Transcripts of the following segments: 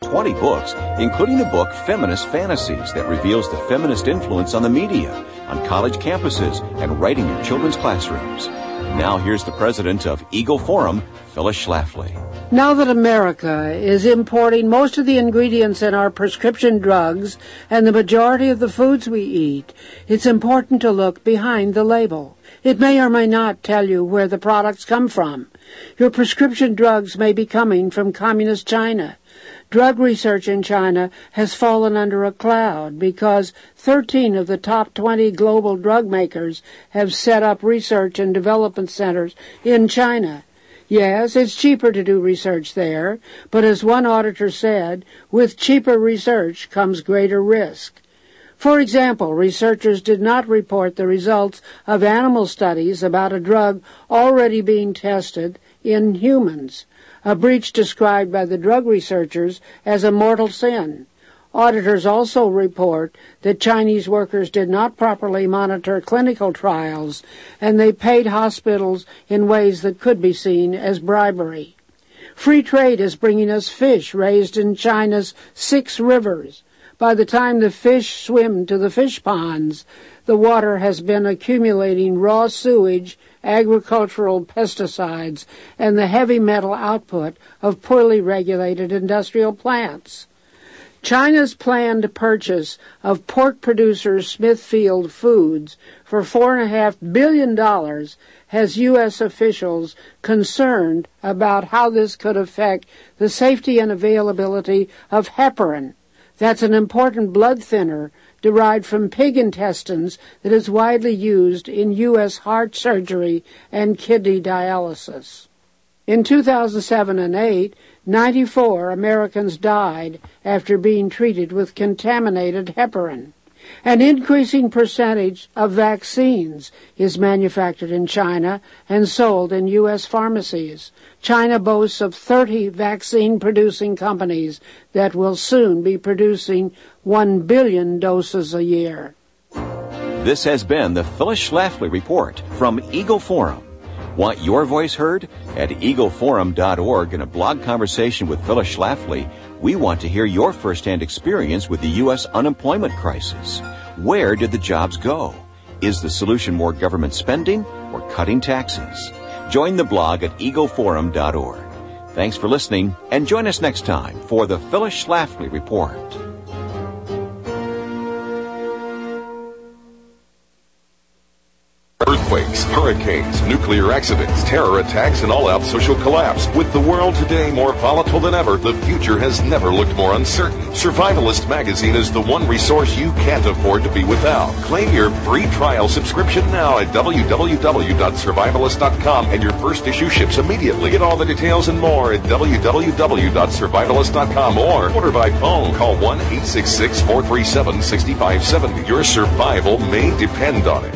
20 books, including the book Feminist Fantasies that reveals the feminist influence on the media, on college campuses, and right in your children's classrooms. Now here's the president of Eagle Forum, Phyllis Schlafly. Now that America is importing most of the ingredients in our prescription drugs and the majority of the foods we eat, it's important to look behind the label. It may or may not tell you where the products come from. Your prescription drugs may be coming from communist China. Drug research in China has fallen under a cloud because 13 of the top 20 global drug makers have set up research and development centers in China. Yes, it's cheaper to do research there, but as one auditor said, with cheaper research comes greater risk. For example, researchers did not report the results of animal studies about a drug already being tested in humans, a breach described by the drug researchers as a mortal sin. Auditors also report that Chinese workers did not properly monitor clinical trials, and they paid hospitals in ways that could be seen as bribery. Free trade is bringing us fish raised in China's 6 rivers. By the time the fish swim to the fish ponds, the water has been accumulating raw sewage, agricultural pesticides, and the heavy metal output of poorly regulated industrial plants. China's planned purchase of pork producer Smithfield Foods for $4.5 billion has U.S. officials concerned about how this could affect the safety and availability of heparin. That's an important blood thinner derived from pig intestines that is widely used in U.S. heart surgery and kidney dialysis. In 2007 and 2008, 94 Americans died after being treated with contaminated heparin. An increasing percentage of vaccines is manufactured in China and sold in U.S. pharmacies. China boasts of 30 vaccine-producing companies that will soon be producing 1 billion doses a year. This has been the Phyllis Schlafly Report from Eagle Forum. Want your voice heard? At eagleforum.org, in a blog conversation with Phyllis Schlafly, we want to hear your firsthand experience with the U.S. unemployment crisis. Where did the jobs go? Is the solution more government spending or cutting taxes? Join the blog at eagleforum.org. Thanks for listening, and join us next time for the Phyllis Schlafly Report. Earthquakes, hurricanes, nuclear accidents, terror attacks, and all-out social collapse. With the world today more volatile than ever, the future has never looked more uncertain. Survivalist magazine is the one resource you can't afford to be without. Claim your free trial subscription now at www.survivalist.com, and your first issue ships immediately. Get all the details and more at www.survivalist.com, or order by phone. Call 1-866-437-6570. Your survival may depend on it.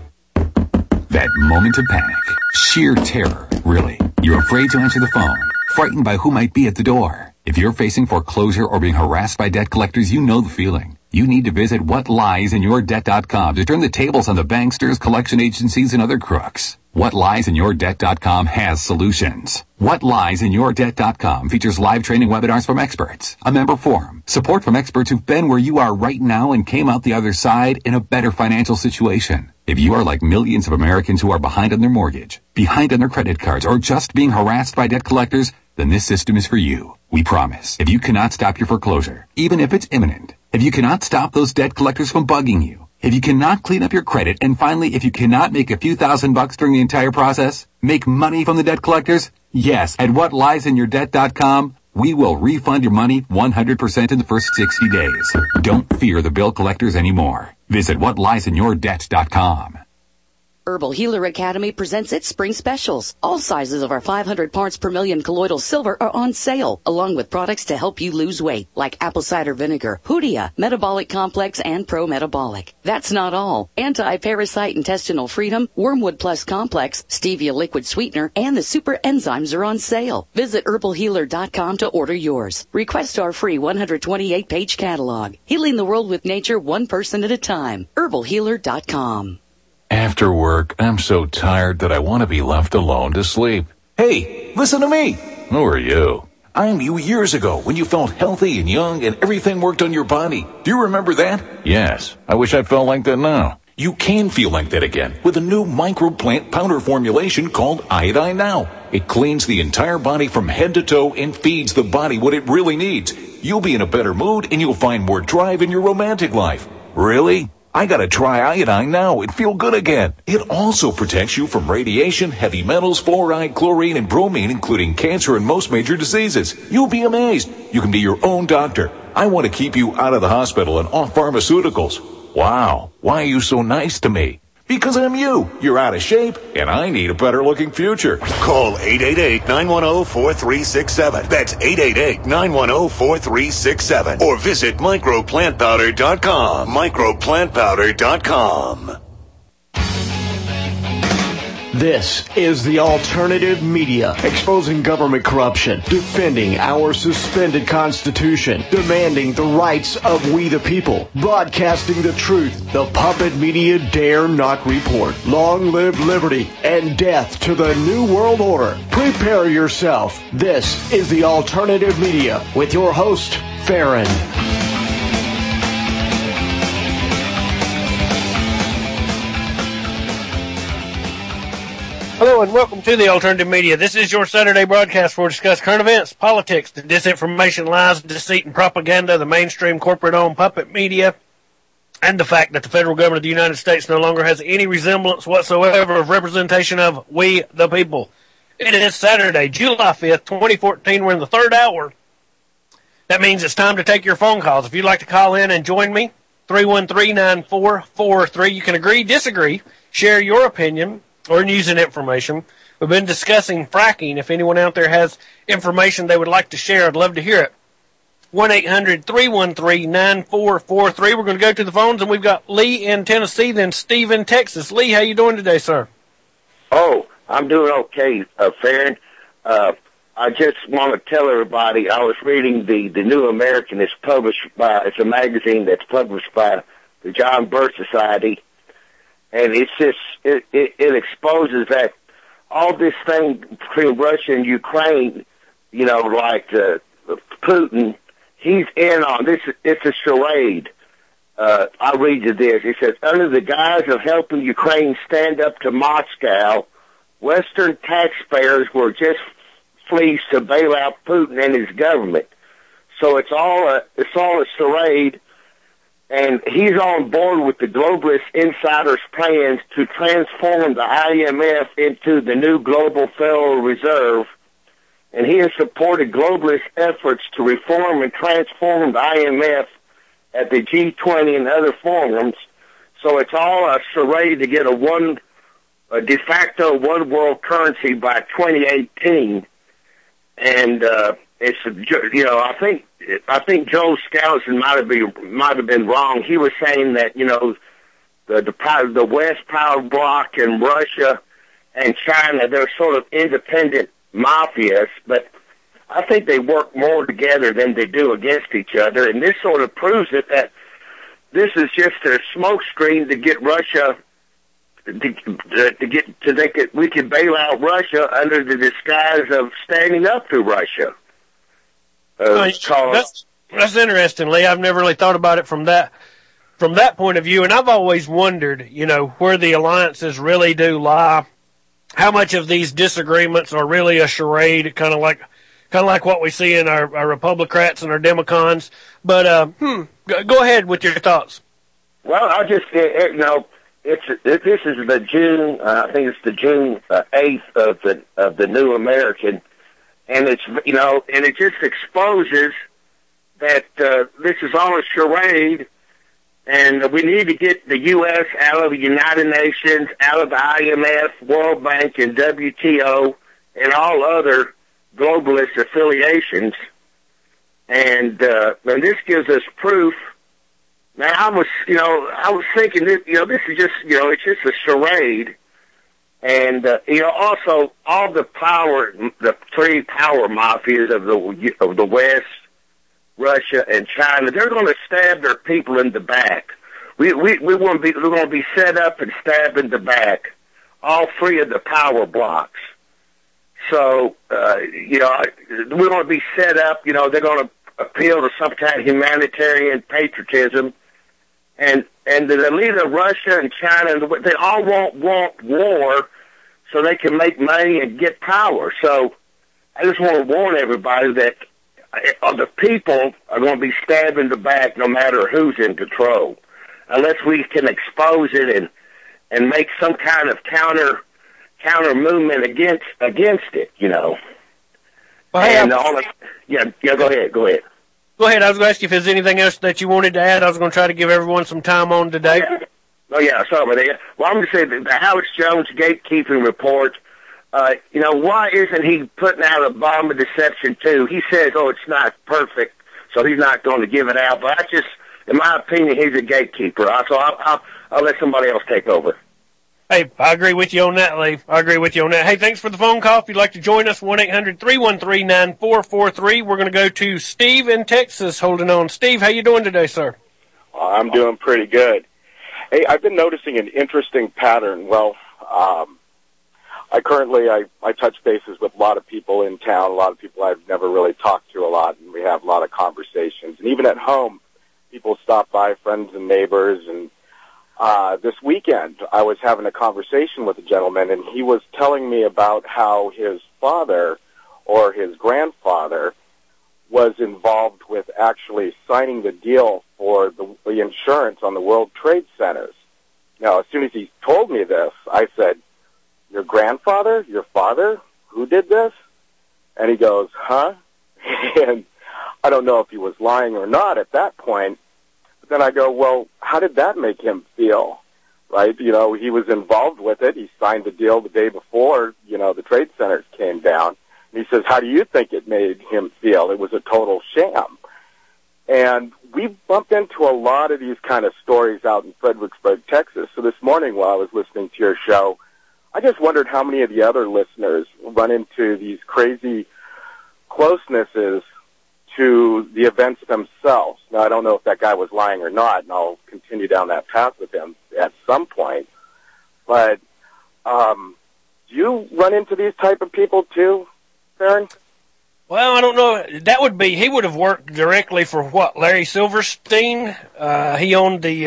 That moment of panic, sheer terror, really. You're afraid to answer the phone, frightened by who might be at the door. If you're facing foreclosure or being harassed by debt collectors, you know the feeling. You need to visit whatliesinyourdebt.com to turn the tables on the banksters, collection agencies, and other crooks. Whatliesinyourdebt.com has solutions. Whatliesinyourdebt.com features live training webinars from experts, a member forum, support from experts who've been where you are right now and came out the other side in a better financial situation. If you are like millions of Americans who are behind on their mortgage, behind on their credit cards, or just being harassed by debt collectors, then this system is for you. We promise. If you cannot stop your foreclosure, even if it's imminent, if you cannot stop those debt collectors from bugging you, if you cannot clean up your credit, and finally, if you cannot make a few $1,000s during the entire process, make money from the debt collectors, yes, at whatliesinyourdebt.com, we will refund your money 100% in the first 60 days. Don't fear the bill collectors anymore. Visit whatliesinyourdebt.com. Herbal Healer Academy presents its spring specials. All sizes of our 500 parts per million colloidal silver are on sale, along with products to help you lose weight, like apple cider vinegar, Hoodia, Metabolic Complex, and Pro Metabolic. That's not all. Anti-Parasite Intestinal Freedom, Wormwood Plus Complex, Stevia Liquid Sweetener, and the Super Enzymes are on sale. Visit herbalhealer.com to order yours. Request our free 128-page catalog. Healing the world with nature, one person at a time. herbalhealer.com. After work, I'm so tired that I want to be left alone to sleep. Hey, listen to me. Who are you? I knew years ago when you felt healthy and young and everything worked on your body. Do you remember that? Yes. I wish I felt like that now. You can feel like that again with a new microplant powder formulation called Iodine Now. It cleans the entire body from head to toe and feeds the body what it really needs. You'll be in a better mood and you'll find more drive in your romantic life. Really? I gotta try Iodine Now and feel good again. It also protects you from radiation, heavy metals, fluoride, chlorine, and bromine, including cancer and most major diseases. You'll be amazed. You can be your own doctor. I want to keep you out of the hospital and off pharmaceuticals. Wow. Why are you so nice to me? Because I'm you. You're out of shape, and I need a better-looking future. Call 888-910-4367. That's 888-910-4367. Or visit microplantpowder.com. Microplantpowder.com. This is the Alternative Media, exposing government corruption, defending our suspended Constitution, demanding the rights of we the people, broadcasting the truth the puppet media dare not report. Long live liberty and death to the New World Order. Prepare yourself. This is the Alternative Media with your host, Farron. Hello and welcome to the Alternative Media. This is your Saturday broadcast where we discuss current events, politics, the disinformation, lies, deceit, and propaganda, the mainstream corporate-owned puppet media, and the fact that the federal government of the United States no longer has any resemblance whatsoever of representation of we the people. It is Saturday, July 5th, 2014. We're in the third hour. That means it's time to take your phone calls. If you'd like to call in and join me, 313-9443. You can agree, disagree, share your opinion, or using information. We've been discussing fracking. If anyone out there has information they would like to share, I'd love to hear it. 1-800-313-9443. We're going to go to the phones, and we've got Lee in Tennessee, then Steve in Texas. Lee, how you doing today, sir? Oh, I'm doing okay, Farron. I just want to tell everybody I was reading the New American. It's a magazine that's published by the John Birch Society. And it's just, it exposes that all this thing between Russia and Ukraine, you know, like Putin, he's in on this. It's a charade. I'll read you this. It says, under the guise of helping Ukraine stand up to Moscow, Western taxpayers were just fleeced to bail out Putin and his government. So it's all a charade. And he's on board with the globalist insiders' plans to transform the IMF into the new global Federal Reserve. And he has supported globalist efforts to reform and transform the IMF at the G20 and other forums. So it's all a charade to get a de facto one world currency by 2018. And it's, you know, I think Joe Skousen might have been wrong. He was saying that, you know, the West power bloc and Russia and China, they're sort of independent mafias, but I think they work more together than they do against each other. And this sort of proves it, that this is just a smokescreen to get Russia to think that we can bail out Russia under the disguise of standing up to Russia. That's interesting, Lee. I've never really thought about it from that point of view, and I've always wondered, you know, where the alliances really do lie. How much of these disagreements are really a charade, kind of like what we see in our Republicrats and our Democons. But go ahead with your thoughts. Well, I'll just you know, this is the June. I think it's the June 8th of the New American. And it's, you know, and it just exposes that this is all a charade, and we need to get the U.S. out of the United Nations, out of the IMF, World Bank, and WTO, and all other globalist affiliations. And this gives us proof. Now, I was thinking that, you know, this is just, you know, it's just a charade. And, you know, also all the three power mafias of the West, Russia, and China, they're going to stab their people in the back. We're going to be set up and stabbed in the back. All three of the power blocks. So, we're going to be set up, they're going to appeal to some kind of humanitarian patriotism. And the leader of Russia and China, they all want war so they can make money and get power. So I just want to warn everybody that the people are going to be stabbed in the back no matter who's in control, unless we can expose it and make some kind of counter movement against it, Well, and go ahead. Go ahead. Go ahead. I was going to ask you if there's anything else that you wanted to add. I was going to try to give everyone some time on today. Sorry about that. Well, I'm going to say that the Howard Jones gatekeeping report, why isn't he putting out a bomb of deception too? He says, it's not perfect, so he's not going to give it out. But in my opinion, he's a gatekeeper. So I'll let somebody else take over. Hey, I agree with you on that, Lee. I agree with you on that. Hey, thanks for the phone call. If you'd like to join us, 1-800-313-9443. We're going to go to Steve in Texas holding on. Steve, how you doing today, sir? I'm doing pretty good. Hey, I've been noticing an interesting pattern. Well, I touch bases with a lot of people in town, a lot of people I've never really talked to a lot, and we have a lot of conversations. And even at home, people stop by, friends and neighbors, and this weekend, I was having a conversation with a gentleman, and he was telling me about how his father or his grandfather was involved with actually signing the deal for the insurance on the World Trade Centers. Now, as soon as he told me this, I said, your grandfather? Your father? Who did this? And he goes, huh? And I don't know if he was lying or not at that point. But then I go, well, how did that make him feel? Right? He was involved with it. He signed the deal the day before, the trade centers came down. And he says, how do you think it made him feel? It was a total sham. And we bumped into a lot of these kind of stories out in Fredericksburg, Texas. So this morning while I was listening to your show, I just wondered how many of the other listeners run into these crazy closenesses to the events themselves. Now, I don't know if that guy was lying or not, and I'll continue down that path with him at some point. But do you run into these type of people too, Farron? Well, I don't know. He would have worked directly for what, Larry Silverstein? He owned the...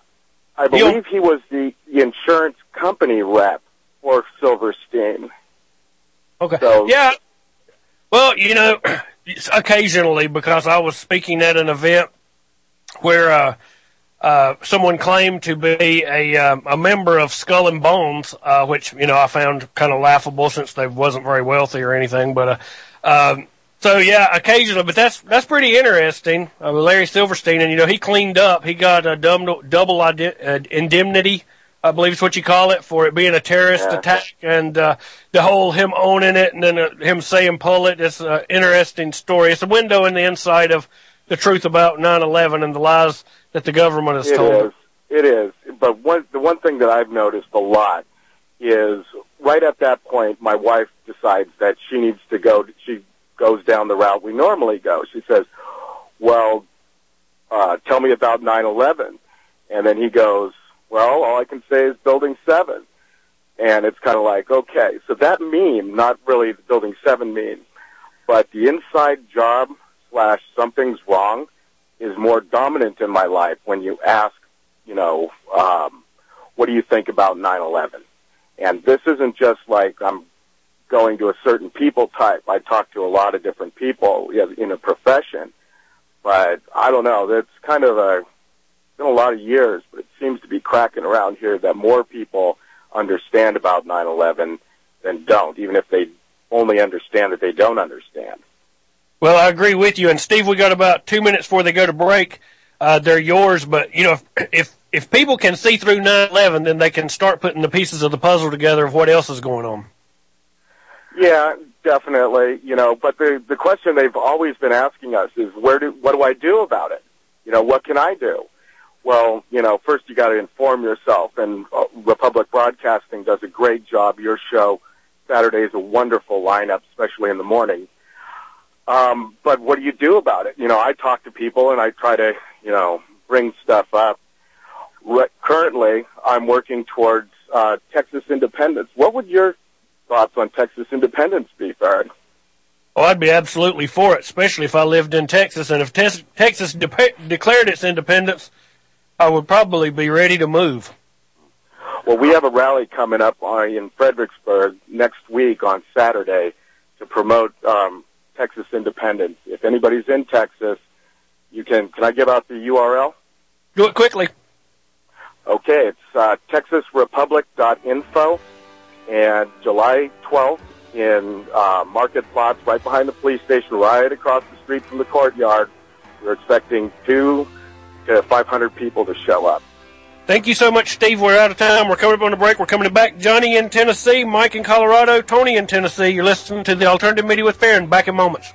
I believe he was the insurance company rep for Silverstein. Okay. So, yeah. Well, occasionally, because I was speaking at an event where someone claimed to be a member of Skull and Bones, which I found kind of laughable since they wasn't very wealthy or anything. But so yeah, occasionally. But that's pretty interesting. Larry Silverstein, and he cleaned up. He got a double indemnity, I believe is what you call it, for it being a terrorist attack, and the whole him owning it and then him saying pull it. It's an interesting story. It's a window in the inside of the truth about 9/11 and the lies that the government has told. It is. But the one thing that I've noticed a lot is right at that point, my wife decides that she needs to go. She goes down the route we normally go. She says, well, tell me about 9/11. And then he goes, well, all I can say is Building 7. And it's kind of like, okay, so that meme, not really the Building 7 meme, but the inside job / something's wrong is more dominant in my life when you ask, what do you think about 9/11? And this isn't just like I'm going to a certain people type. I talk to a lot of different people in a profession, but I don't know. That's kind of been a lot of years, but it seems to be cracking around here that more people understand about 9/11 than don't, even if they only understand that they don't understand. Well, I agree with you. And Steve, we got about 2 minutes before they go to break. They're yours, but if people can see through 9/11, then they can start putting the pieces of the puzzle together of what else is going on. Yeah, definitely. But the question they've always been asking us is, what do I do about it? What can I do? Well, first you got to inform yourself, and Republic Broadcasting does a great job. Your show Saturday is a wonderful lineup, especially in the morning. But what do you do about it? I talk to people and I try to, bring stuff up. Currently, I'm working towards Texas independence. What would your thoughts on Texas independence be, Farron? Oh, I'd be absolutely for it, especially if I lived in Texas. And if Texas declared its independence, I would probably be ready to move. Well, we have a rally coming up in Fredericksburg next week on Saturday to promote Texas independence. If anybody's in Texas, you can I give out the URL? Do it quickly. Okay, it's texasrepublic.info, and July 12th in Market Plots, right behind the police station, right across the street from the courtyard. We're expecting 200 to 500 people to show up. Thank you so much, Steve. We're out of time. We're coming up on the break. We're coming back. Johnny in Tennessee, Mike in Colorado, Tony in Tennessee. You're listening to the Alternative Media with Farron. Back in moments.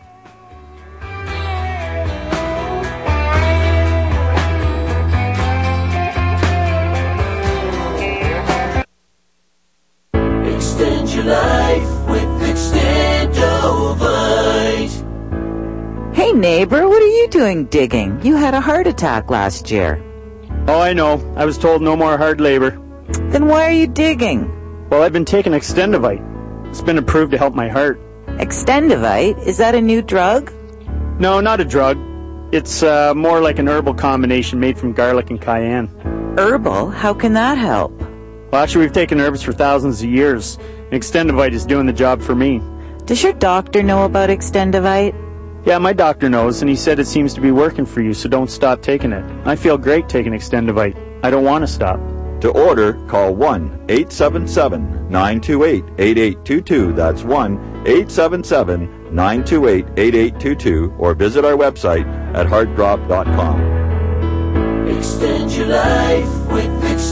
Extend your life with Extendovite. Hey neighbor, what are you doing digging? You had a heart attack last year. Oh, I know. I was told no more hard labor. Then why are you digging? Well, I've been taking Extendovite. It's been approved to help my heart. Extendovite? Is that a new drug? No, not a drug. It's more like an herbal combination made from garlic and cayenne. Herbal? How can that help? Well, actually, we've taken herbs for thousands of years. And Extendovite is doing the job for me. Does your doctor know about Extendovite? Yeah, my doctor knows, and he said it seems to be working for you, so don't stop taking it. I feel great taking Extendovite. I don't want to stop. To order, call 1-877-928-8822. That's 1-877-928-8822, or visit our website at heartdrop.com. Extend your life with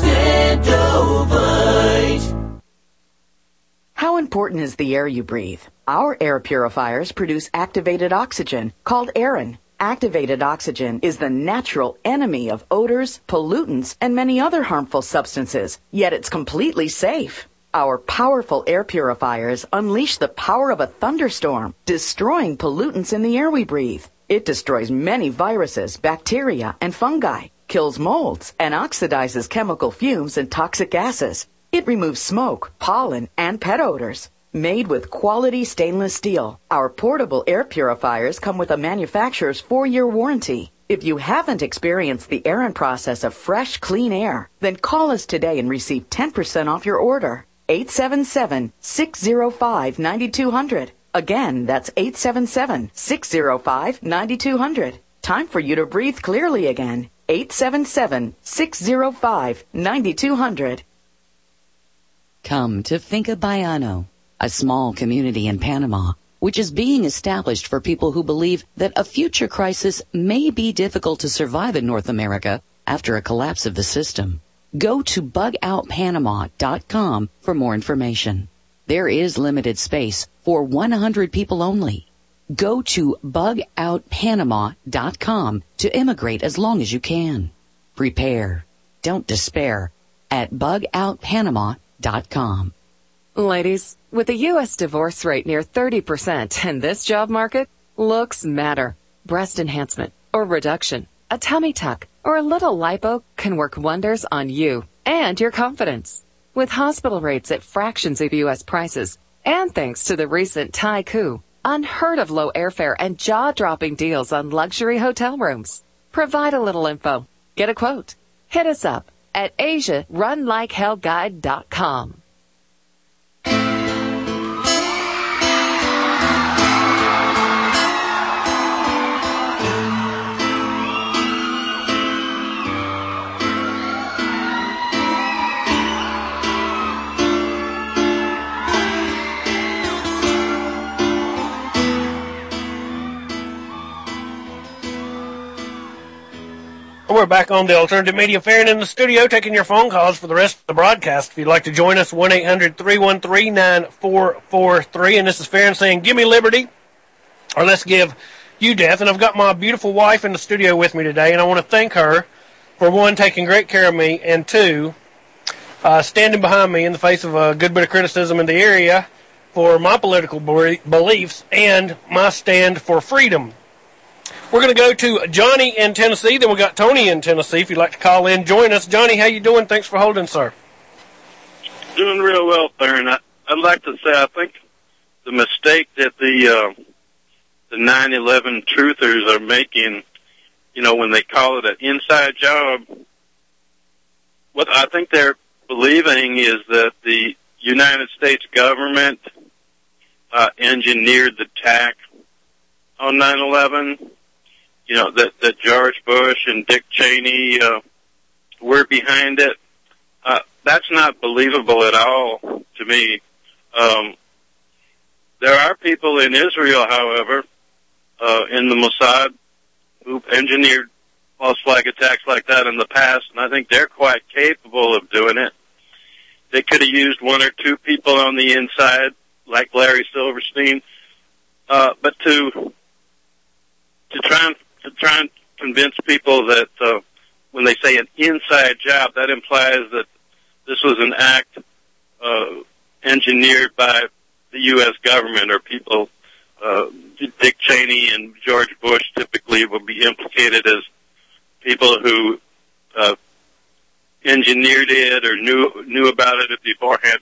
Extendovite. How important is the air you breathe? Our air purifiers produce activated oxygen, called Aerin. Activated oxygen is the natural enemy of odors, pollutants, and many other harmful substances, yet it's completely safe. Our powerful air purifiers unleash the power of a thunderstorm, destroying pollutants in the air we breathe. It destroys many viruses, bacteria, and fungi, kills molds, and oxidizes chemical fumes and toxic gases. It removes smoke, pollen, and pet odors. Made with quality stainless steel, our portable air purifiers come with a manufacturer's 4-year warranty. If you haven't experienced the Aerin process of fresh, clean air, then call us today and receive 10% off your order. 877-605-9200. Again, that's 877-605-9200. Time for you to breathe clearly again. 877-605-9200. Come to Finca Baiano, a small community in Panama, which is being established for people who believe that a future crisis may be difficult to survive in North America after a collapse of the system. Go to bugoutpanama.com for more information. There is limited space for 100 people only. Go to bugoutpanama.com to immigrate as long as you can. Prepare. Don't despair at bugoutpanama.com. Ladies, with the U.S. divorce rate near 30% and this job market, looks matter. Breast enhancement or reduction, a tummy tuck, or a little lipo can work wonders on you and your confidence. With hospital rates at fractions of U.S. prices, and thanks to the recent Thai coup, unheard of low airfare and jaw-dropping deals on luxury hotel rooms. Provide a little info. Get a quote. Hit us up at AsiaRunLikeHellGuide.com. We're back on the Alternative Media Farron in the studio, taking your phone calls for the rest of the broadcast. If you'd like to join us, 1-800-313-9443. And this is Farron saying, give me liberty, or let's give you death. And I've got my beautiful wife in the studio with me today, and I want to thank her for, one, taking great care of me, and two, standing behind me in the face of a good bit of criticism in the area for my political beliefs and my stand for freedom. We're going to go to Johnny in Tennessee. Then we got Tony in Tennessee. If you'd like to call in, join us. Johnny, how you doing? Thanks for holding, sir. Doing real well, Farron. I'd like to say I think the mistake that the 9/11 truthers are making, when they call it an inside job, what I think they're believing is that the United States government engineered the attack on 9/11. That George Bush and Dick Cheney were behind it. That's not believable at all to me. There are people in Israel, however, in the Mossad, who've engineered false flag attacks like that in the past, and I think they're quite capable of doing it. They could have used one or two people on the inside, like Larry Silverstein, but to try and convince people that when they say an inside job, that implies that this was an act engineered by the U.S. government or people. Dick Cheney and George Bush typically will be implicated as people who engineered it or knew about it beforehand.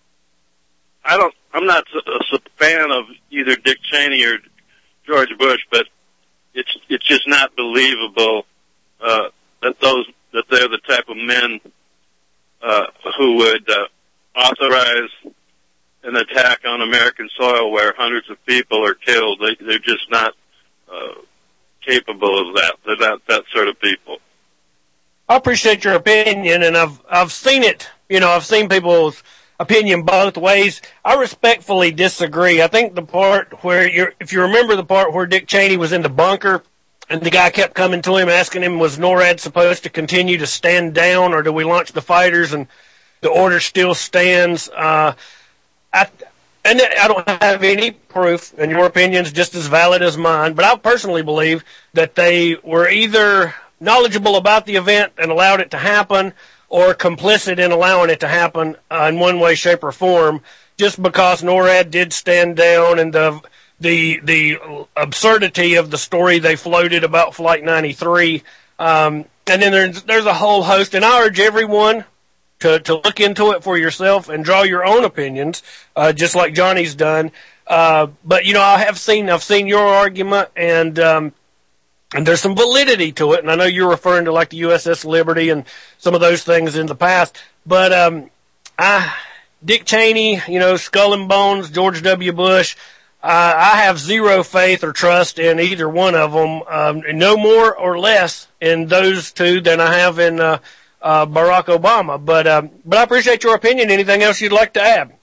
I'm not a fan of either Dick Cheney or George Bush, but it's just not believable that they're the type of men who would authorize an attack on American soil where hundreds of people are killed. They're just not capable of that. They're not that sort of people. I appreciate your opinion, and I've seen it. I've seen people's opinion both ways. I respectfully disagree. I think the part where if you remember the part where Dick Cheney was in the bunker and the guy kept coming to him asking him, was NORAD supposed to continue to stand down or do we launch the fighters, and the order still stands. I don't have any proof, and your opinion's just as valid as mine, but I personally believe that they were either knowledgeable about the event and allowed it to happen, or complicit in allowing it to happen in one way, shape, or form, just because NORAD did stand down, and the absurdity of the story they floated about Flight 93. And then there's a whole host, and I urge everyone to look into it for yourself and draw your own opinions, just like Johnny's done. But I've seen your argument, and there's some validity to it. And I know you're referring to like the USS Liberty and some of those things in the past. But Dick Cheney, Skull and Bones, George W. Bush, I have zero faith or trust in either one of them, no more or less in those two than I have in Barack Obama. But I appreciate your opinion. Anything else you'd like to add?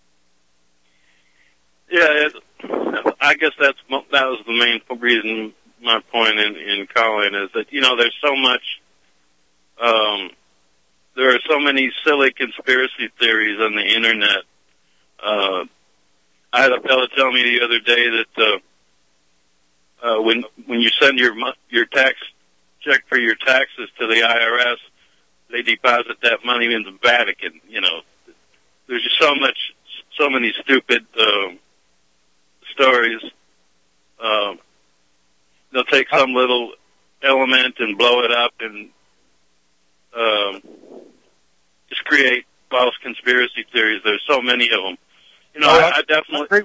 Yeah, I guess that was the main reason. My point in calling is that there's so much. There are so many silly conspiracy theories on the internet. I had a fellow tell me the other day that when you send your tax check for your taxes to the IRS, they deposit that money in the Vatican. There's just so many stupid stories. They'll take some little element and blow it up and just create false conspiracy theories. There's so many of them. I definitely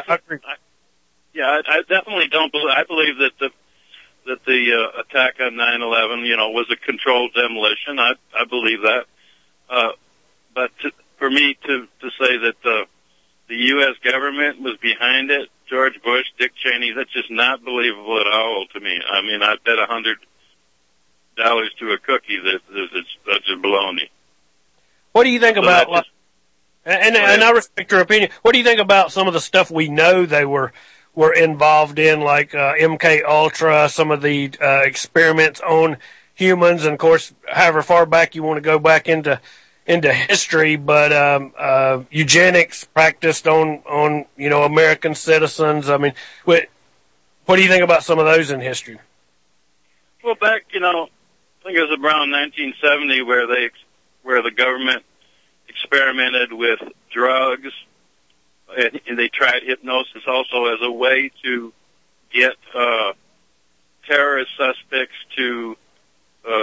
don't believe. I believe that the attack on 9/11, was a controlled demolition. I believe that. But for me to say that the U.S. government was behind it, George Bush, Dick Cheney, that's just not believable at all to me. I mean, I'd bet $100 to a cookie that that's just baloney. What do you think about? And I respect your opinion. What do you think about some of the stuff we know they were involved in, like MK Ultra, some of the experiments on humans, and of course, however far back you want to go back into history, but eugenics practiced on American citizens. I mean, what do you think about some of those in history? Well, back I think it was around 1970 where the government experimented with drugs, and they tried hypnosis also as a way to get terrorist suspects to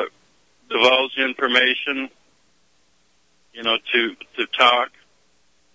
divulge information, to talk.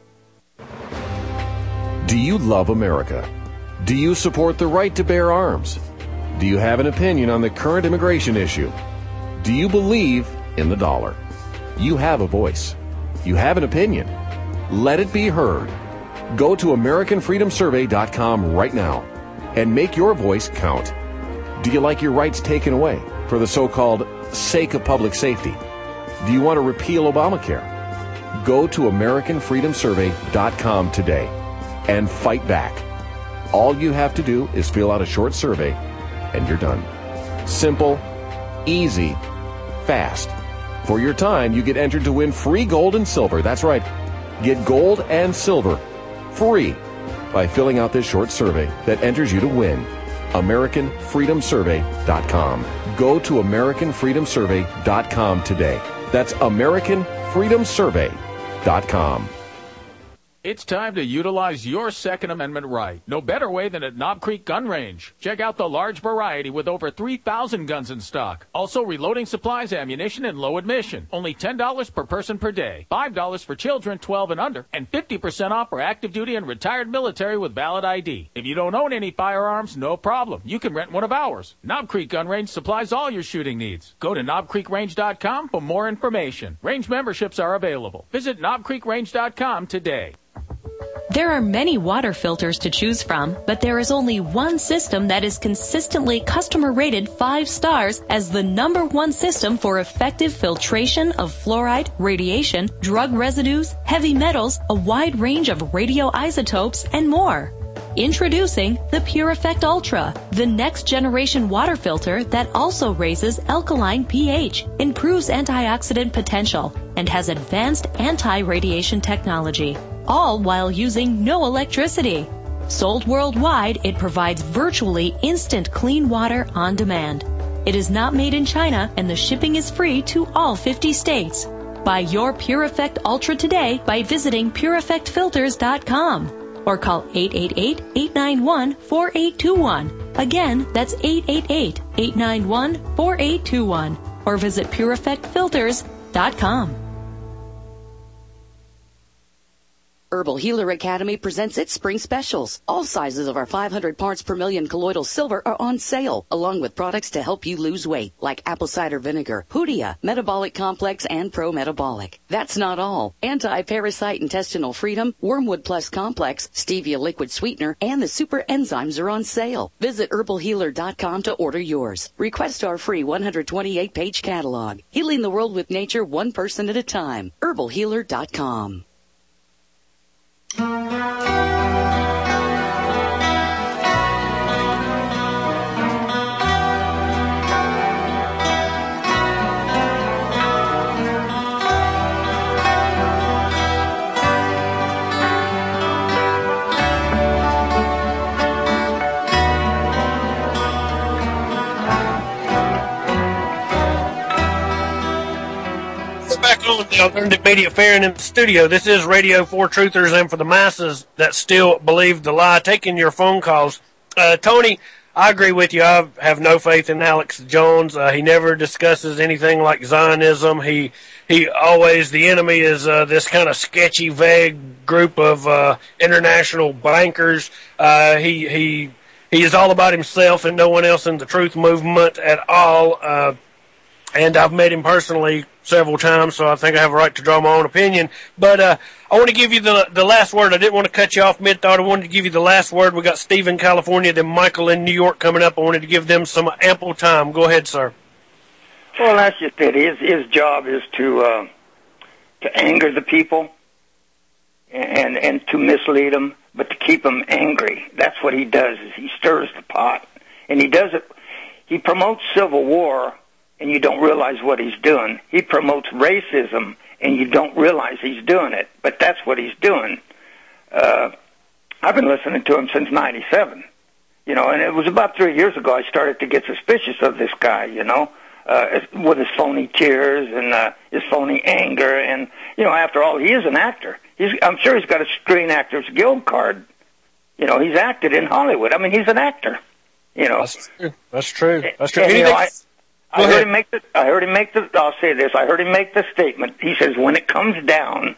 Do you love America? Do you support the right to bear arms? Do you have an opinion on the current immigration issue? Do you believe in the dollar? You have a voice. You have an opinion. Let it be heard. Go to AmericanFreedomSurvey.com right now and make your voice count. Do you like your rights taken away for the so-called sake of public safety? Do you want to repeal Obamacare? Go to AmericanFreedomSurvey.com today and fight back. All you have to do is fill out a short survey and you're done. Simple, easy, fast. For your time, you get entered to win free gold and silver. That's right. Get gold and silver free by filling out this short survey that enters you to win. AmericanFreedomSurvey.com. Go to AmericanFreedomSurvey.com today. That's AmericanFreedomSurvey.com. It's time to utilize your Second Amendment right. No better way than at Knob Creek Gun Range. Check out the large variety with over 3,000 guns in stock. Also reloading supplies, ammunition, and low admission. Only $10 per person per day. $5 for children 12 and under. And 50% off for active duty and retired military with valid ID. If you don't own any firearms, no problem. You can rent one of ours. Knob Creek Gun Range supplies all your shooting needs. Go to knobcreekrange.com for more information. Range memberships are available. Visit knobcreekrange.com today. There are many water filters to choose from, but there is only one system that is consistently customer rated 5 stars as the #1 system for effective filtration of fluoride, radiation, drug residues, heavy metals, a wide range of radioisotopes, and more. Introducing the Pure Effect Ultra, the next generation water filter that also raises alkaline pH, improves antioxidant potential, and has advanced anti-radiation technology, all while using no electricity. Sold worldwide, it provides virtually instant clean water on demand. It is not made in China, and the shipping is free to all 50 states. Buy your Pure Effect Ultra today by visiting PureEffectFilters.com. or call 888-891-4821. Again, that's 888-891-4821. Or visit PureEffectFilters.com. Herbal Healer Academy presents its spring specials. All sizes of our 500 parts per million colloidal silver are on sale, along with products to help you lose weight, like apple cider vinegar, Hoodia, Metabolic Complex, and Pro Metabolic. That's not all. Anti-parasite intestinal freedom, Wormwood Plus Complex, Stevia liquid sweetener, and the super enzymes are on sale. Visit herbalhealer.com to order yours. Request our free 128-page catalog. Healing the world with nature, one person at a time. herbalhealer.com. Back on the Alternative Media Fair and in the studio. This is Radio for Truthers and for the masses that still believe the lie. Taking your phone calls. Tony, I agree with you. I have no faith in Alex Jones. He never discusses anything like Zionism. He always, the enemy is this kind of sketchy, vague group of international bankers. He is all about himself and no one else in the truth movement at all. And I've met him personally several times, so I think I have a right to draw my own opinion. But I want to give you the last word. I didn't want to cut you off mid-thought. I wanted to give you the last word. We got Steve in California, then Michael in New York coming up. I wanted to give them some ample time. Go ahead, sir. Well, that's just it. His job is to anger the people and to mislead them, but to keep them angry. That's what he does, is he stirs the pot. And he does it. He promotes civil war, and you don't realize what he's doing. He promotes racism, and you don't realize he's doing it. But that's what he's doing. I've been listening to him since '97, and it was about 3 years ago I started to get suspicious of this guy, with his phony tears and his phony anger. And, after all, he is an actor. I'm sure he's got a Screen Actors Guild card. He's acted in Hollywood. I mean, he's an actor, That's true. That's true. And, I heard him make the statement. He says, when it comes down,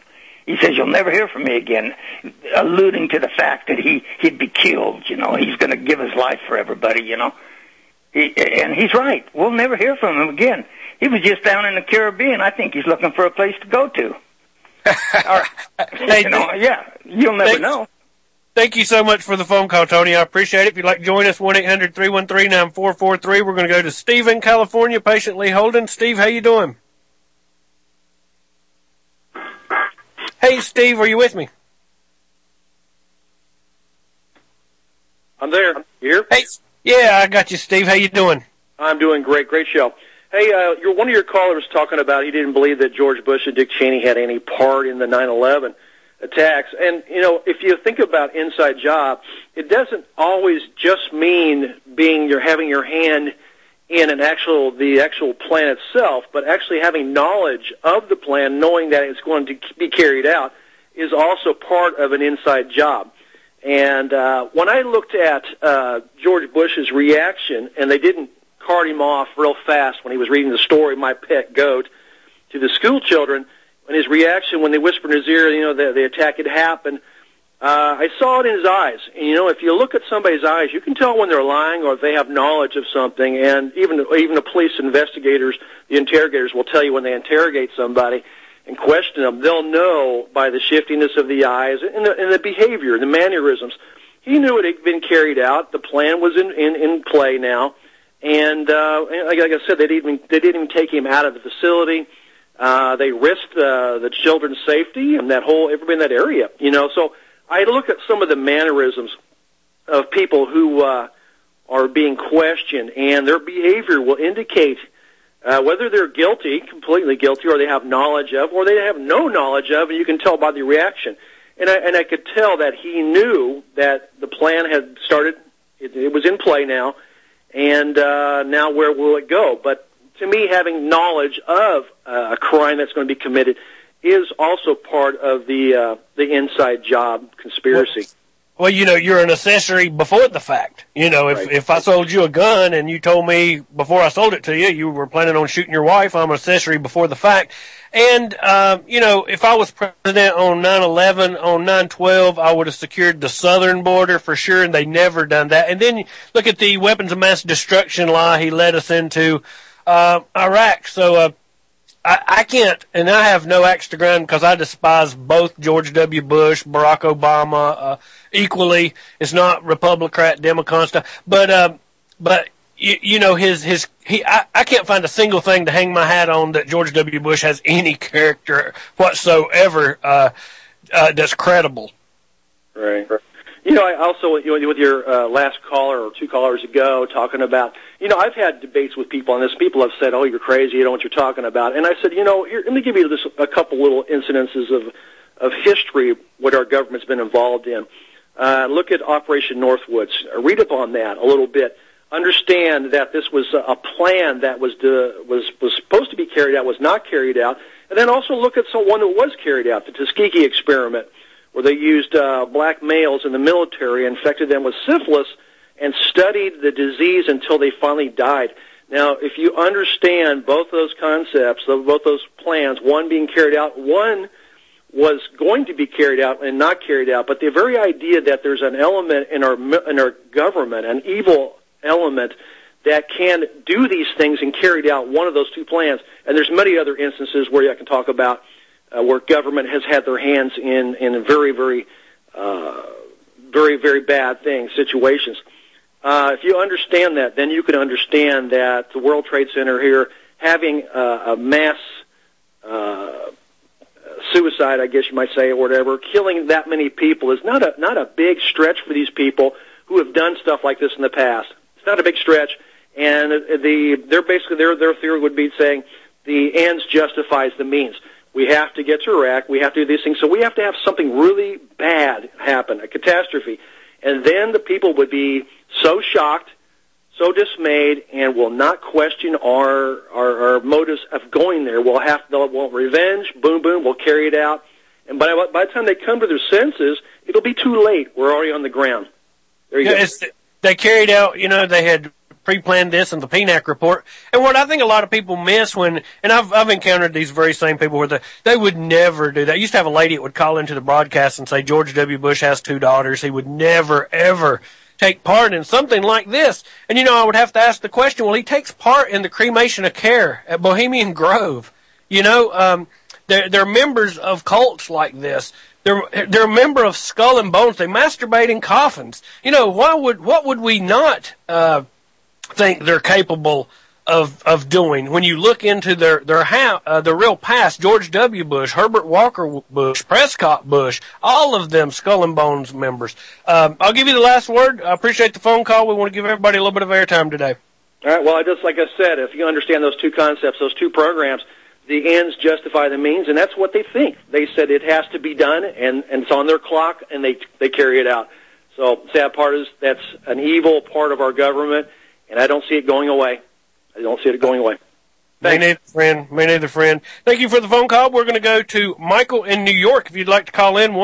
He says, you'll never hear from me again, alluding to the fact that he'd be killed, you know. He's going to give his life for everybody, you know. And he's right. We'll never hear from him again. He was just down in the Caribbean. I think he's looking for a place to go to. You know, yeah, you'll never know. Thank you so much for the phone call, Tony. I appreciate it. If you'd like to join us, 1-800-313-9443. We're going to go to Steve in California, patiently holding. Steve, how you doing? Hey, Steve, are you with me? I'm there. You here? Hey, yeah, I got you, Steve. How you doing? I'm doing great. Great show. Hey, one of your callers talking about he didn't believe that George Bush and Dick Cheney had any part in the 9/11 attacks. And, you know, if you think about inside job, it doesn't always just mean having your hand in the actual plan itself, but actually having knowledge of the plan, knowing that it's going to be carried out, is also part of an inside job. And when I looked at George Bush's reaction, and they didn't cart him off real fast when he was reading the story, My Pet Goat, to the school children, and his reaction when they whispered in his ear, you know, the attack had happened, I saw it in his eyes. And, you know, if you look at somebody's eyes, you can tell when they're lying or if they have knowledge of something. And even the police investigators, the interrogators, will tell you when they interrogate somebody and question them. They'll know by the shiftiness of the eyes and the behavior, the mannerisms. He knew it had been carried out. The plan was in play now. And like I said, they didn't even take him out of the facility. They risked the children's safety and everybody in that area. You know, so I look at some of the mannerisms of people who are being questioned, and their behavior will indicate whether they're guilty, completely guilty, or they have knowledge of, or they have no knowledge of, and you can tell by the reaction. And I could tell that he knew that the plan had started. It was in play now, and now where will it go? But to me, having knowledge of a crime that's going to be committed is also part of the inside job conspiracy. Well, you know, you're an accessory before the fact. You know, if I sold you a gun and you told me before I sold it to you, you were planning on shooting your wife, I'm an accessory before the fact. And, you know, if I was president on 9/11, on 9/12, I would have secured the southern border for sure, and they never done that. And then look at the weapons of mass destruction lie he led us into Iraq. So, I can't, and I have no axe to grind because I despise both George W. Bush, Barack Obama, equally. It's not Republican, Democrat stuff, but you know, I can't find a single thing to hang my hat on that George W. Bush has any character whatsoever, that's credible. Right. You know, I also, with your last caller or two callers ago talking about, you know, I've had debates with people on this. People have said, oh, you're crazy, you know what you're talking about. And I said, you know, here, let me give you just a couple little incidences of history, what our government's been involved in. Look at Operation Northwoods. Read up on that a little bit. Understand that this was a plan that was supposed to be carried out, was not carried out. And then also look at one that was carried out, the Tuskegee experiment, where they used black males in the military, infected them with syphilis, and studied the disease until they finally died. Now, if you understand both those concepts, both those plans, one being carried out, one was going to be carried out and not carried out, but the very idea that there's an element in our government, an evil element, that can do these things and carried out one of those two plans, and there's many other instances where I can talk about where government has had their hands in very, very, very, very bad things, situations. If you understand that, then you can understand that the World Trade Center here having a mass suicide, I guess you might say, or whatever, killing that many people is not a big stretch for these people who have done stuff like this in the past. It's not a big stretch, and their theory would be saying the ends justifies the means. We have to get to Iraq. We have to do these things. So we have to have something really bad happen, a catastrophe. And then the people would be so shocked, so dismayed, and will not question our motives of going there. They'll want revenge, boom, boom, we'll carry it out. And by the time they come to their senses, it'll be too late. We're already on the ground. There you go. They carried out, you know, they had pre-planned this in the PNAC report. And what I think a lot of people miss and I've encountered these very same people where they would never do that. I used to have a lady that would call into the broadcast and say, George W. Bush has 2 daughters. He would never, ever take part in something like this. And, I would have to ask the question, well, he takes part in the cremation of care at Bohemian Grove. They're members of cults like this. They're a member of Skull and Bones. They masturbate in coffins. What would we not think they're capable of doing when you look into their real past? George W. Bush, Herbert Walker Bush, Prescott Bush, all of them Skull and Bones members. I'll give you the last word. I appreciate the phone call. We want to give everybody a little bit of airtime today. All right. Well, just like I said, if you understand those two concepts, those two programs, the ends justify the means, and that's what they think. They said it has to be done, and it's on their clock, and they carry it out. So sad part is that's an evil part of our government, and I don't see it going away. I don't see it going away. Me neither, friend. Thank you for the phone call. We're going to go to Michael in New York. If you'd like to call in,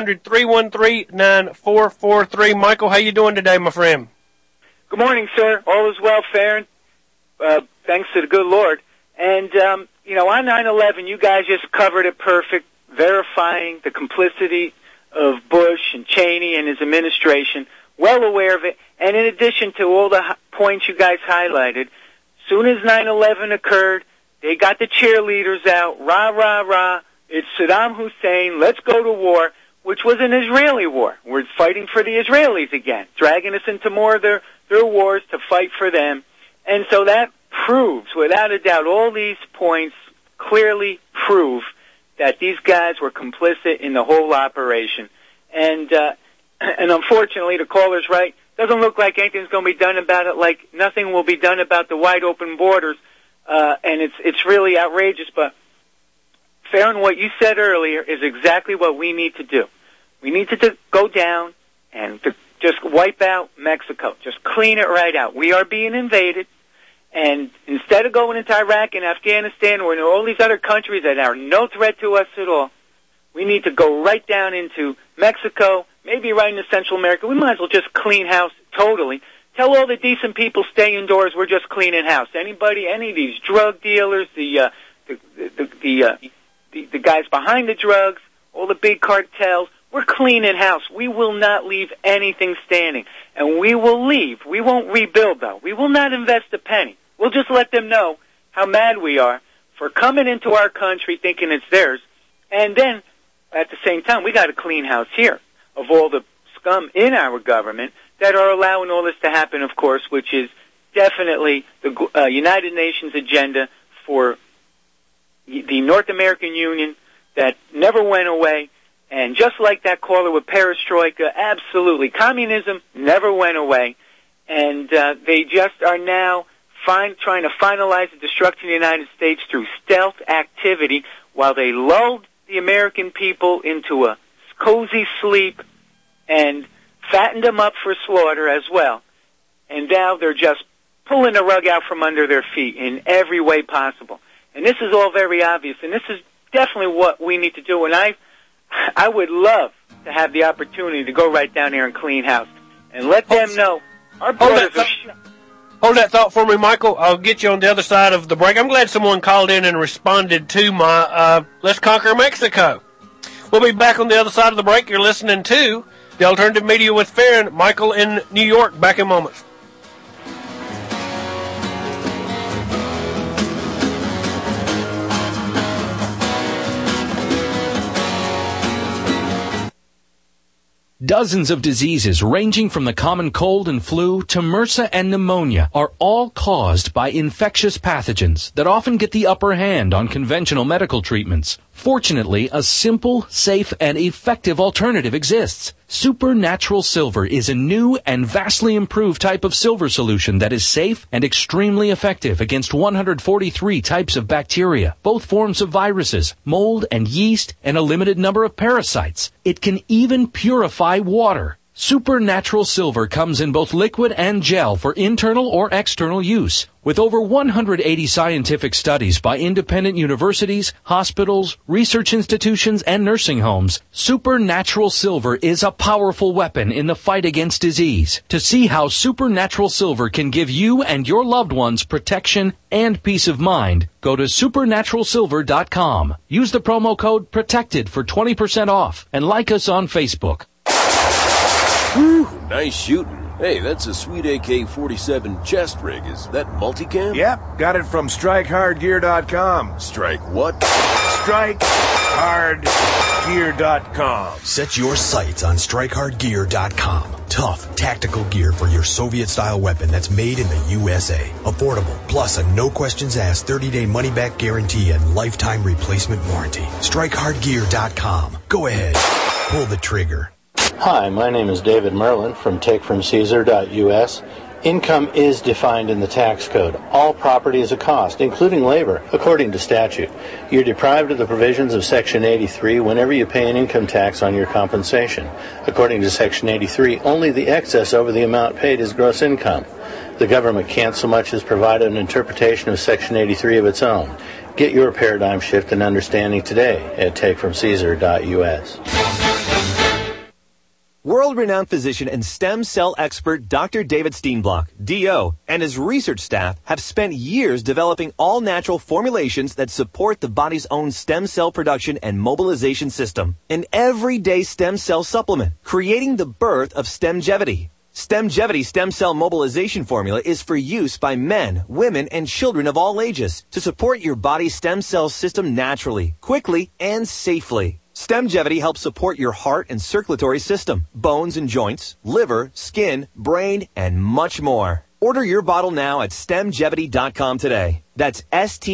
1-800-313-9443. Michael, how you doing today, my friend? Good morning, sir. All is well, Farron. Thanks to the good Lord. And, on 9/11, you guys just covered it perfect, verifying the complicity of Bush and Cheney and his administration, well aware of it. And in addition to all the points you guys highlighted, soon as 9/11 occurred, they got the cheerleaders out, rah, rah, rah, it's Saddam Hussein, let's go to war, which was an Israeli war. We're fighting for the Israelis again, dragging us into more of their wars to fight for them. And so that proves, without a doubt, all these points clearly prove that these guys were complicit in the whole operation. And unfortunately, the caller's right. Doesn't look like anything's going to be done about it, like nothing will be done about the wide open borders. And it's really outrageous. But, Farron, what you said earlier is exactly what we need to do. We need to go down and to just wipe out Mexico. Just clean it right out. We are being invaded. And instead of going into Iraq and Afghanistan or all these other countries that are no threat to us at all, we need to go right down into Mexico, maybe right into Central America. We might as well just clean house totally. Tell all the decent people stay indoors. We're just cleaning house. Any of these drug dealers, the guys behind the drugs, all the big cartels, we're cleaning house. We will not leave anything standing. And we will leave. We won't rebuild, though. We will not invest a penny. We'll just let them know how mad we are for coming into our country thinking it's theirs. And then, at the same time, we got to clean house here of all the scum in our government that are allowing all this to happen, of course, which is definitely the United Nations agenda for the North American Union that never went away. And just like that caller with perestroika, absolutely, communism never went away. And they just are now trying to finalize the destruction of the United States through stealth activity while they lulled the American people into a cozy sleep and fattened them up for slaughter as well. And now they're just pulling the rug out from under their feet in every way possible. And this is all very obvious, and this is definitely what we need to do. And I would love to have the opportunity to go right down there and clean house and let them know our borders are... Hold that thought for me, Michael. I'll get you on the other side of the break. I'm glad someone called in and responded to my Let's Conquer Mexico. We'll be back on the other side of the break. You're listening to The Alternative Media with Farron. Michael in New York. Back in moments. Dozens of diseases ranging from the common cold and flu to MRSA and pneumonia are all caused by infectious pathogens that often get the upper hand on conventional medical treatments. Fortunately, a simple, safe, and effective alternative exists. Supernatural Silver is a new and vastly improved type of silver solution that is safe and extremely effective against 143 types of bacteria, both forms of viruses, mold and yeast, and a limited number of parasites. It can even purify water. Supernatural Silver comes in both liquid and gel for internal or external use. With over 180 scientific studies by independent universities, hospitals, research institutions, and nursing homes, Supernatural Silver is a powerful weapon in the fight against disease. To see how Supernatural Silver can give you and your loved ones protection and peace of mind, go to supernaturalsilver.com. Use the promo code PROTECTED for 20% off and like us on Facebook. Whew, nice shooting. Hey, that's a sweet AK-47 chest rig. Is that multicam? Yep, got it from StrikeHardGear.com. Strike what? StrikeHardGear.com. Set your sights on StrikeHardGear.com. Tough, tactical gear for your Soviet-style weapon that's made in the USA. Affordable, plus a no-questions-asked 30-day money-back guarantee and lifetime replacement warranty. StrikeHardGear.com. Go ahead. Pull the trigger. Hi, my name is David Merlin from TakeFromCaesar.us. Income is defined in the tax code. All property is a cost, including labor, according to statute. You're deprived of the provisions of Section 83 whenever you pay an income tax on your compensation. According to Section 83, only the excess over the amount paid is gross income. The government can't so much as provide an interpretation of Section 83 of its own. Get your paradigm shift and understanding today at TakeFromCaesar.us. World-renowned physician and stem cell expert Dr. David Steenblock, D.O., and his research staff have spent years developing all-natural formulations that support the body's own stem cell production and mobilization system. An everyday stem cell supplement, creating the birth of Stemgevity. Stemgevity stem cell mobilization formula is for use by men, women, and children of all ages to support your body's stem cell system naturally, quickly, and safely. Stemgevity helps support your heart and circulatory system, bones and joints, liver, skin, brain, and much more. Order your bottle now at Stemgevity.com today. That's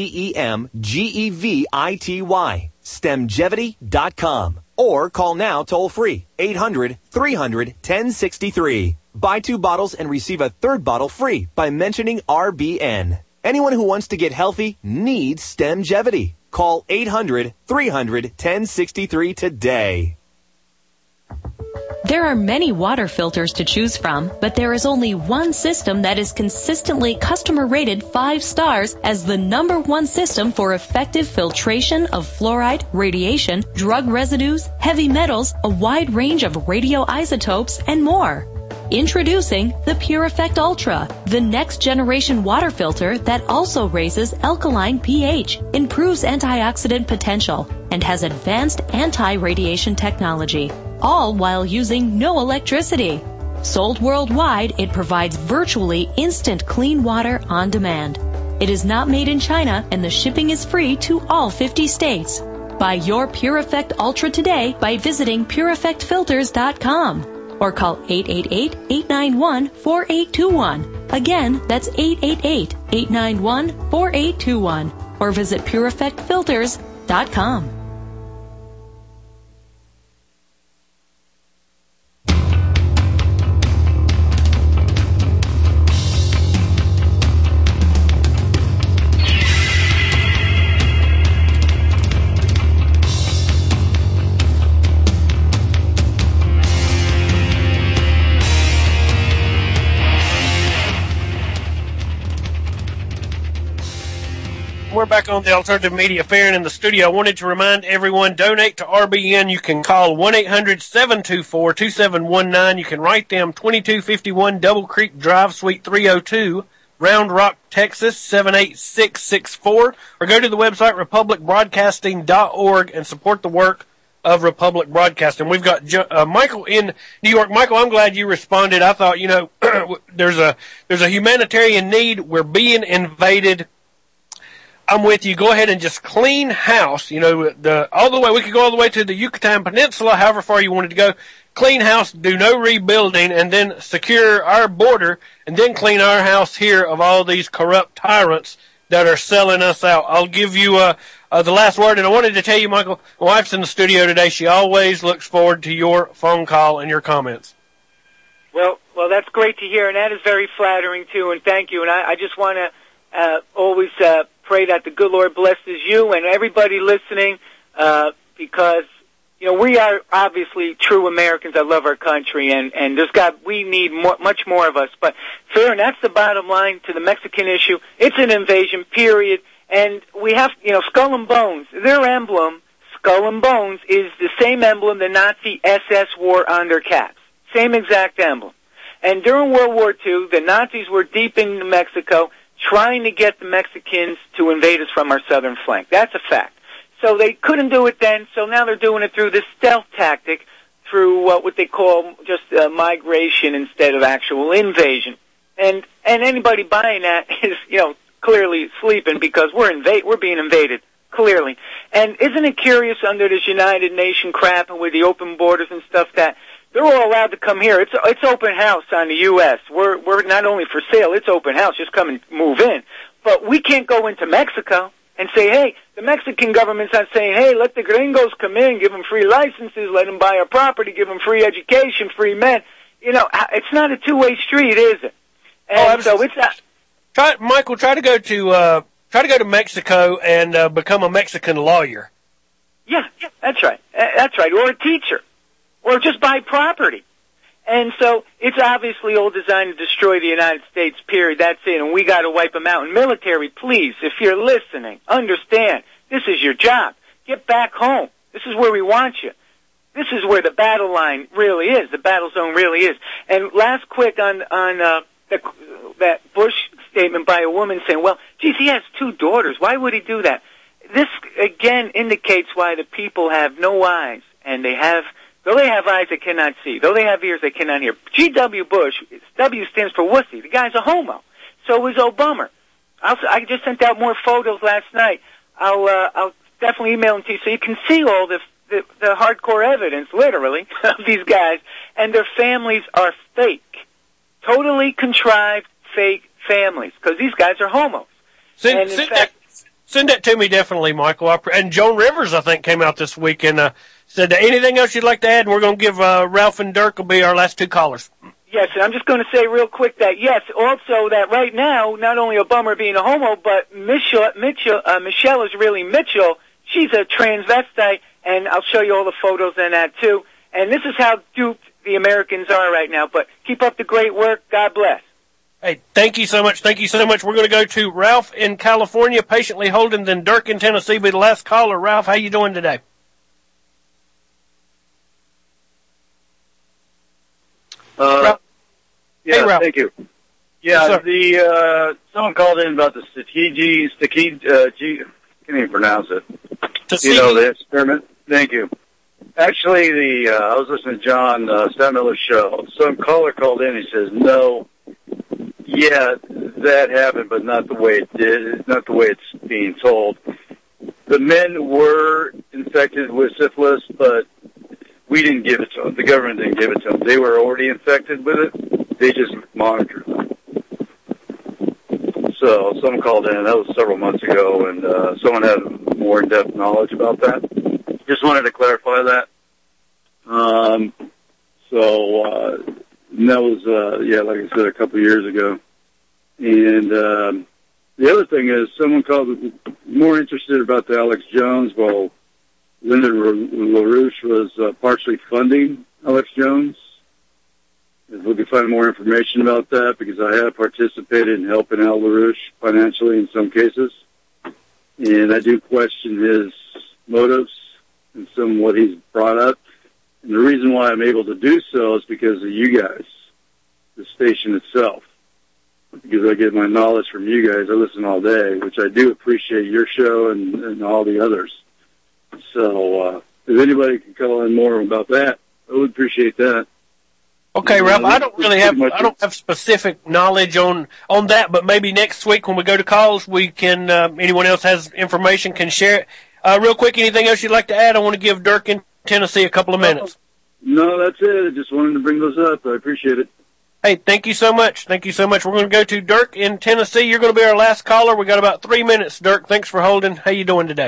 STEMGEVITY. Stemgevity.com. Or call now toll free, 800-300-1063. Buy 2 bottles and receive a 3rd bottle free by mentioning RBN. Anyone who wants to get healthy needs Stemgevity. Call 800-300-1063 today. There are many water filters to choose from, but there is only one system that is consistently customer rated 5 stars as the #1 system for effective filtration of fluoride, radiation, drug residues, heavy metals, a wide range of radioisotopes, and more. Introducing the Pure Effect Ultra, the next generation water filter that also raises alkaline pH, improves antioxidant potential, and has advanced anti-radiation technology, all while using no electricity. Sold worldwide, it provides virtually instant clean water on demand. It is not made in China, and the shipping is free to all 50 states. Buy your Pure Effect Ultra today by visiting PureEffectFilters.com. or call 888-891-4821. Again, that's 888-891-4821. Or visit PureEffectFilters.com. We're back on the Alternative Media Fair in the studio. I wanted to remind everyone, donate to RBN. You can call 1-800-724-2719. You can write them 2251 Double Creek Drive, Suite 302, Round Rock, Texas, 78664. Or go to the website republicbroadcasting.org and support the work of Republic Broadcasting. We've got Michael in New York. Michael, I'm glad you responded. I thought, there's a humanitarian need. We're being invaded. I'm with you. Go ahead and just clean house. We could go all the way to the Yucatan Peninsula, however far you wanted to go. Clean house, do no rebuilding, and then secure our border, and then clean our house here of all these corrupt tyrants that are selling us out. I'll give you the last word, and I wanted to tell you, Michael, my wife's in the studio today. She always looks forward to your phone call and your comments. Well, that's great to hear, and that is very flattering too. And thank you. And I just want to always pray that the good Lord blesses you and everybody listening, because we are obviously true Americans that love our country, and we need much more of us. But fair, and that's the bottom line to the Mexican issue. It's an invasion, period. And we have, Skull and Bones, their emblem, Skull and Bones, is the same emblem the Nazi SS wore on their caps. Same exact emblem. And during World War II, the Nazis were deep into Mexico, trying to get the Mexicans to invade us from our southern flank. That's a fact. So they couldn't do it then, so now they're doing it through this stealth tactic, through what they call just migration instead of actual invasion. And anybody buying that is, clearly sleeping, because we're being invaded, clearly. And isn't it curious under this United Nation crap and with the open borders and stuff that they're all allowed to come here? It's open house on the U.S. We're not only for sale, it's open house, just come and move in. But we can't go into Mexico and say, hey, the Mexican government's not saying, hey, let the gringos come in, give them free licenses, let them buy our property, give them free education, free men. It's not a two-way street, is it? And so it's not. Michael, try to go to Mexico and become a Mexican lawyer. Yeah, that's right. That's right. Or a teacher. Or just buy property. And so it's obviously all designed to destroy the United States, period. That's it. And we got to wipe them out. And military, please, if you're listening, understand, this is your job. Get back home. This is where we want you. This is where the battle line really is. The battle zone really is. And last quick on that Bush statement by a woman saying, well, geez, he has 2 daughters. Why would he do that? This, again, indicates why the people have no eyes, and though they have eyes they cannot see, though they have ears they cannot hear. G.W. Bush, W stands for wussy. The guy's a homo. So is Obama. I just sent out more photos last night. I'll definitely email them to you so you can see all the hardcore evidence, literally, of these guys, and their families are fake. Totally contrived, fake families, because these guys are homos. Send that to me, definitely, Michael. And Joan Rivers, I think, came out this week and said, anything else you'd like to add? And we're going to give Ralph and Dirk will be our last 2 callers. Yes, and I'm just going to say real quick that, yes, also that right now, not only Obama being a homo, but Michelle is really Mitchell. She's a transvestite, and I'll show you all the photos in that, too. And this is how duped the Americans are right now. But keep up the great work. God bless. Hey, thank you so much. Thank you so much. We're going to go to Ralph in California, patiently holding, then Dirk in Tennessee be the last caller. Ralph, how you doing today? Ralph. Yeah, hey, Ralph. Thank you. Yeah, yes, someone called in about the can't even pronounce it. The experiment. Thank you. Actually, I was listening to John Steinmiller's show. Some caller called in. He says, "No, yeah, that happened, but not the way it did. Not the way it's being told. The men were infected with syphilis, but we didn't give it to them. The government didn't give it to them. They were already infected with it. They just monitored them." So someone called in. That was several months ago, and someone had more in-depth knowledge about that. Just wanted to clarify that. And that was, like I said, a couple of years ago. And the other thing is, someone called more interested about the Alex Jones. Well, Lyndon LaRouche was partially funding Alex Jones. If we could find more information about that, because I have participated in helping Al LaRouche financially in some cases. And I do question his motives and some of what he's brought up. And the reason why I'm able to do so is because of you guys, the station itself. Because I get my knowledge from you guys. I listen all day, which I do appreciate your show and all the others. So if anybody can call in more about that, I would appreciate that. Okay, Ralph, I don't have specific knowledge on that, but maybe next week when we go to calls, we can, anyone else has information can share it. Real quick, anything else you'd like to add? I want to give Dirk in Tennessee a couple of minutes. No, that's it. I just wanted to bring those up. I appreciate it. Hey, thank you so much. Thank you so much. We're going to go to Dirk in Tennessee. You're going to be our last caller. We got about 3 minutes. Dirk, thanks for holding. How you doing today?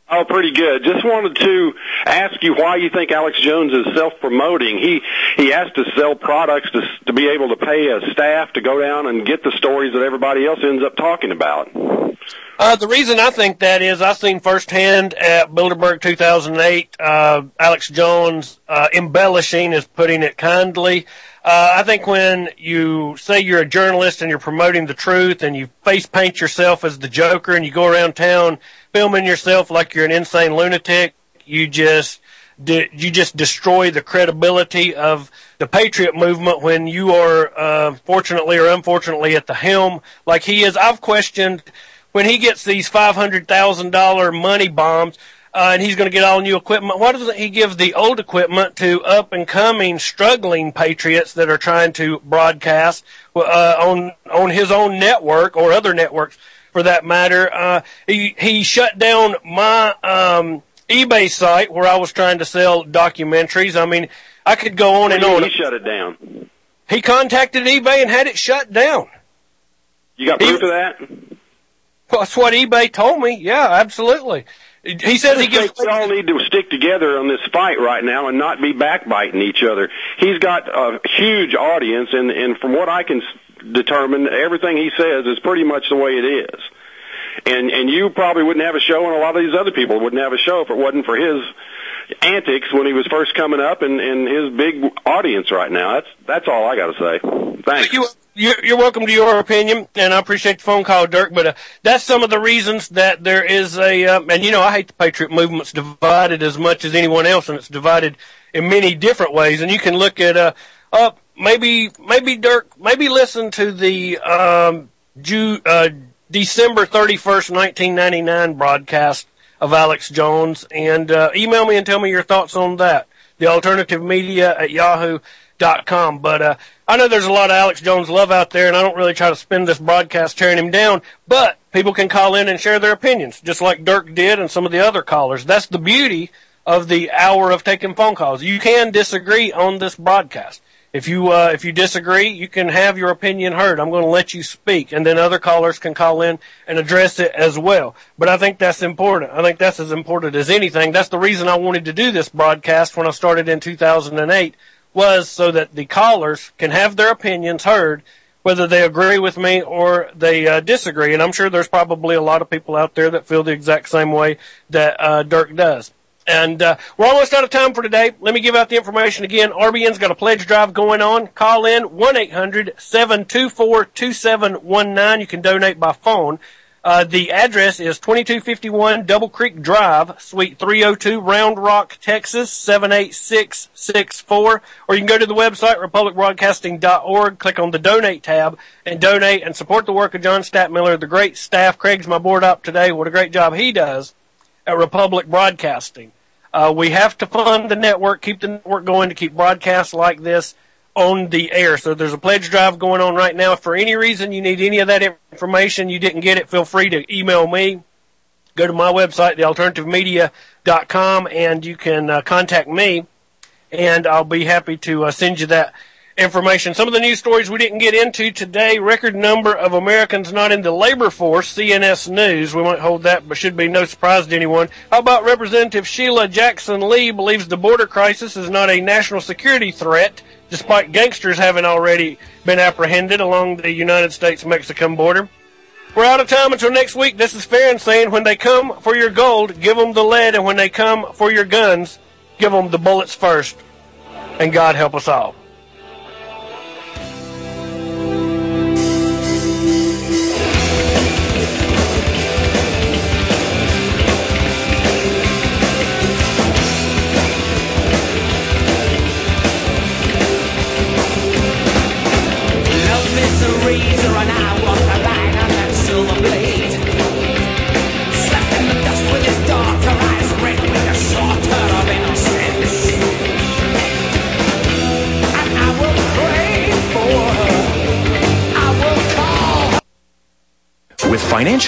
Oh, pretty good. Just wanted to ask you why you think Alex Jones is self-promoting. He has to sell products to be able to pay a staff to go down and get the stories that everybody else ends up talking about. The reason I think that is I've seen firsthand at Bilderberg 2008, Alex Jones embellishing is putting it kindly. I think when you say you're a journalist and you're promoting the truth and you face paint yourself as the Joker and you go around town filming yourself like you're an insane lunatic, you just destroy the credibility of the Patriot movement when you are, fortunately or unfortunately, at the helm like he is. I've questioned when he gets these $500,000 money bombs, and he's going to get all new equipment. Why doesn't he give the old equipment to up-and-coming, struggling patriots that are trying to broadcast on his own network or other networks, for that matter? He shut down my eBay site where I was trying to sell documentaries. I mean, I could go on and on. He shut it down. He contacted eBay and had it shut down. You got proof of that? Well, that's what eBay told me. Yeah, absolutely. He says he gives. We all need to stick together on this fight right now and not be backbiting each other. He's got a huge audience, and from what I can determine, everything he says is pretty much the way it is. And you probably wouldn't have a show, and a lot of these other people wouldn't have a show if it wasn't for his antics when he was first coming up and his big audience right now. That's all I got to say. Thanks. You're welcome to your opinion, and I appreciate the phone call, Dirk, but that's some of the reasons that there is and you know, I hate the Patriot movement's divided as much as anyone else, and it's divided in many different ways, and you can look at, maybe Dirk, maybe listen to the, December 31st, 1999 broadcast of Alex Jones, and email me and tell me your thoughts on that. The Alternative Media at yahoo.com. But I know there's a lot of Alex Jones love out there, and I don't really try to spend this broadcast tearing him down, but people can call in and share their opinions, just like Dirk did and some of the other callers. That's the beauty of the hour of taking phone calls. You can disagree on this broadcast. If you disagree, you can have your opinion heard. I'm going to let you speak, and then other callers can call in and address it as well. But I think that's important. I think that's as important as anything. That's the reason I wanted to do this broadcast when I started in 2008, was so that the callers can have their opinions heard, whether they agree with me or they disagree. And I'm sure there's probably a lot of people out there that feel the exact same way that Dirk does. And we're almost out of time for today. Let me give out the information again. RBN's got a pledge drive going on. Call in 1-800-724-2719. You can donate by phone. The address is 2251 Double Creek Drive, Suite 302, Round Rock, Texas, 78664. Or you can go to the website, republicbroadcasting.org, click on the Donate tab, and donate and support the work of John Statmiller, the great staff. Craig's my board op today. What a great job he does at Republic Broadcasting. We have to fund the network, keep the network going to keep broadcasts like this on the air. So there's a pledge drive going on right now. If for any reason you need any of that information, you didn't get it, feel free to email me. Go to my website, thealternativemedia.com, and you can contact me, and I'll be happy to send you that information. Some of the news stories we didn't get into today: record number of Americans not in the labor force, CNS News. We won't hold that, but should be no surprise to anyone. How about Representative Sheila Jackson Lee believes the border crisis is not a national security threat, despite gangsters having already been apprehended along the United States-Mexican border. We're out of time until next week. This is Farron saying, when they come for your gold, give them the lead, and when they come for your guns, give them the bullets first. And God help us all. With financial